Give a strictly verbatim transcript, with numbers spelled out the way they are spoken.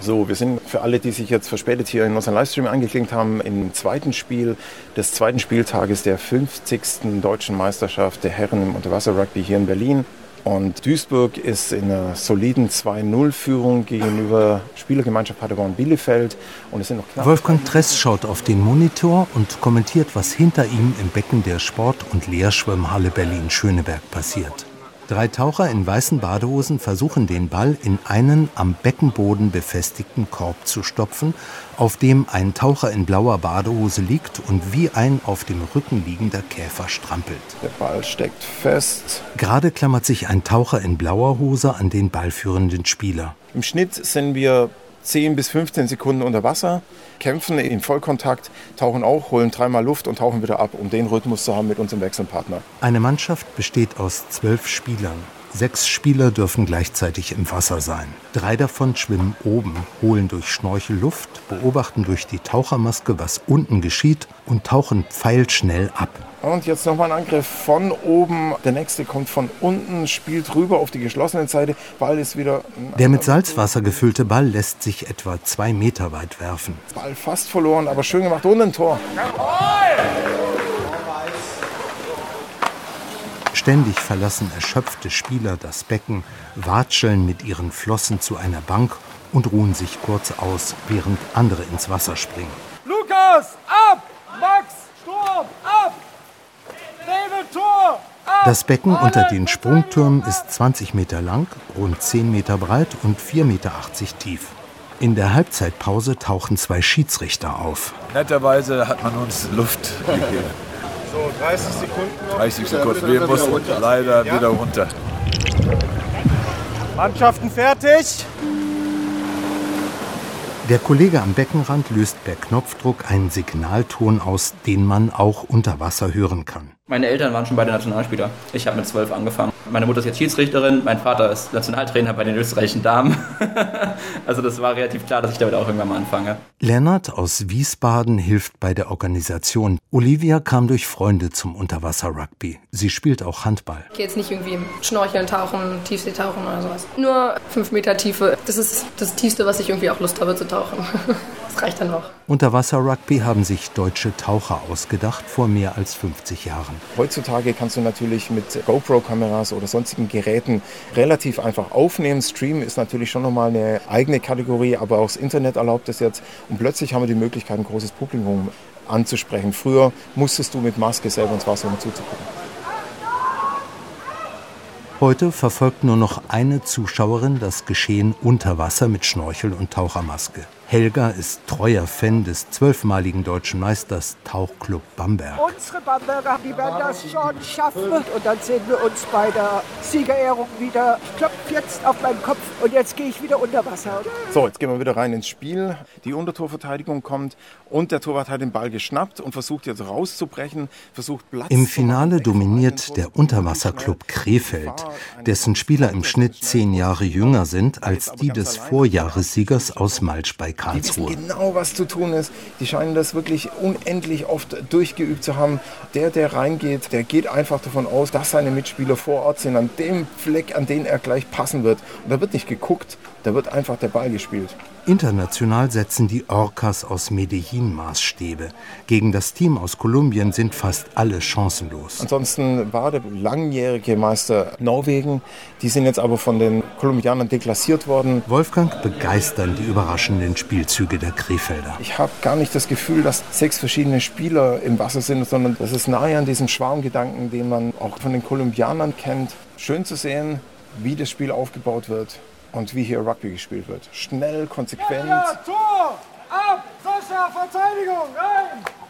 So, wir sind für alle, die sich jetzt verspätet hier in unseren Livestream angeklinkt haben, im zweiten Spiel des zweiten Spieltages der fünfzigsten Deutschen Meisterschaft der Herren im Unterwasser-Rugby hier in Berlin. Und Duisburg ist in einer soliden zwei null Führung gegenüber Spielergemeinschaft Paderborn Bielefeld. Und es sind noch knapp Wolfgang Tress schaut auf den Monitor und kommentiert, was hinter ihm im Becken der Sport- und Lehrschwimmhalle Berlin-Schöneberg passiert. Drei Taucher in weißen Badehosen versuchen, den Ball in einen am Beckenboden befestigten Korb zu stopfen, auf dem ein Taucher in blauer Badehose liegt und wie ein auf dem Rücken liegender Käfer strampelt. Der Ball steckt fest. Gerade klammert sich ein Taucher in blauer Hose an den ballführenden Spieler. Im Schnitt sind wir zehn bis fünfzehn Sekunden unter Wasser, kämpfen in Vollkontakt, tauchen auch, holen dreimal Luft und tauchen wieder ab, um den Rhythmus zu haben mit unserem Wechselpartner. Eine Mannschaft besteht aus zwölf Spielern. Sechs Spieler dürfen gleichzeitig im Wasser sein. Drei davon schwimmen oben, holen durch Schnorchel Luft, beobachten durch die Tauchermaske, was unten geschieht und tauchen pfeilschnell ab. Und jetzt nochmal ein Angriff von oben. Der nächste kommt von unten, spielt rüber auf die geschlossene Seite. Ball ist wieder... Der mit Salzwasser gefüllte Ball lässt sich etwa zwei Meter weit werfen. Ball fast verloren, aber schön gemacht. Und ein Tor. Ständig verlassen erschöpfte Spieler das Becken, watscheln mit ihren Flossen zu einer Bank und ruhen sich kurz aus, während andere ins Wasser springen. Lukas, ab! Max, Sturm, ab! David, Tor, ab! Das Becken unter den Sprungtürmen ist zwanzig Meter lang, rund zehn Meter breit und vier Meter achtzig tief. In der Halbzeitpause tauchen zwei Schiedsrichter auf. Netterweise hat man uns Luft gegeben. So, dreißig Sekunden noch. dreißig Sekunden. Wir mussten leider wieder runter. Mannschaften fertig. Der Kollege am Beckenrand löst per Knopfdruck einen Signalton aus, den man auch unter Wasser hören kann. Meine Eltern waren schon beide Nationalspieler. Ich habe mit zwölf angefangen. Meine Mutter ist jetzt Schiedsrichterin, mein Vater ist Nationaltrainer bei den österreichischen Damen. Also das war relativ klar, dass ich damit auch irgendwann mal anfange. Lennart aus Wiesbaden hilft bei der Organisation. Olivia kam durch Freunde zum Unterwasser-Rugby. Sie spielt auch Handball. Ich gehe jetzt nicht irgendwie Schnorcheln, Tauchen, Tiefseetauchen oder sowas. Nur fünf Meter Tiefe. Das ist das Tiefste, was ich irgendwie auch Lust habe zu tauchen. Das reicht dann auch. Unterwasser-Rugby haben sich deutsche Taucher ausgedacht vor mehr als fünfzig Jahren. Heutzutage kannst du natürlich mit GoPro-Kameras oder sonstigen Geräten relativ einfach aufnehmen. Stream ist natürlich schon nochmal eine eigene Kategorie, aber auch das Internet erlaubt es jetzt. Und plötzlich haben wir die Möglichkeit, ein großes Publikum anzusprechen. Früher musstest du mit Maske selber ins Wasser, um zuzugucken. Heute verfolgt nur noch eine Zuschauerin das Geschehen unter Wasser mit Schnorchel und Tauchermaske. Helga ist treuer Fan des zwölfmaligen deutschen Meisters Tauchclub Bamberg. Unsere Bamberger, die werden das schon schaffen. Und dann sehen wir uns bei der Siegerehrung wieder. Ich klopfe jetzt auf meinen Kopf und jetzt gehe ich wieder unter Wasser. So, jetzt gehen wir wieder rein ins Spiel. Die Untertorverteidigung kommt und der Torwart hat den Ball geschnappt und versucht jetzt rauszubrechen, versucht Platz Im Finale dominiert der Unterwasserclub Krefeld, dessen Spieler im Schnitt zehn Jahre jünger sind als die des Vorjahressiegers aus Malsch bei Karlsruhe. Die wissen genau, was zu tun ist. Die scheinen das wirklich unendlich oft durchgeübt zu haben. Der, der reingeht, der geht einfach davon aus, dass seine Mitspieler vor Ort sind, an dem Fleck, an den er gleich passen wird. Und da wird nicht geguckt, da wird einfach der Ball gespielt. International setzen die Orcas aus Medellin Maßstäbe. Gegen das Team aus Kolumbien sind fast alle chancenlos. Ansonsten war der langjährige Meister Norwegen. Die sind jetzt aber von den Kolumbianern deklassiert worden. Wolfgang begeistern die überraschenden Spielzüge der Krefelder. Ich habe gar nicht das Gefühl, dass sechs verschiedene Spieler im Wasser sind, sondern das ist nahe an diesem Schwarmgedanken, den man auch von den Kolumbianern kennt. Schön zu sehen, wie das Spiel aufgebaut wird. Und wie hier Rugby gespielt wird. Schnell, konsequent. Ja, ja, Tor! Ab! Sascha, Verteidigung! Rein!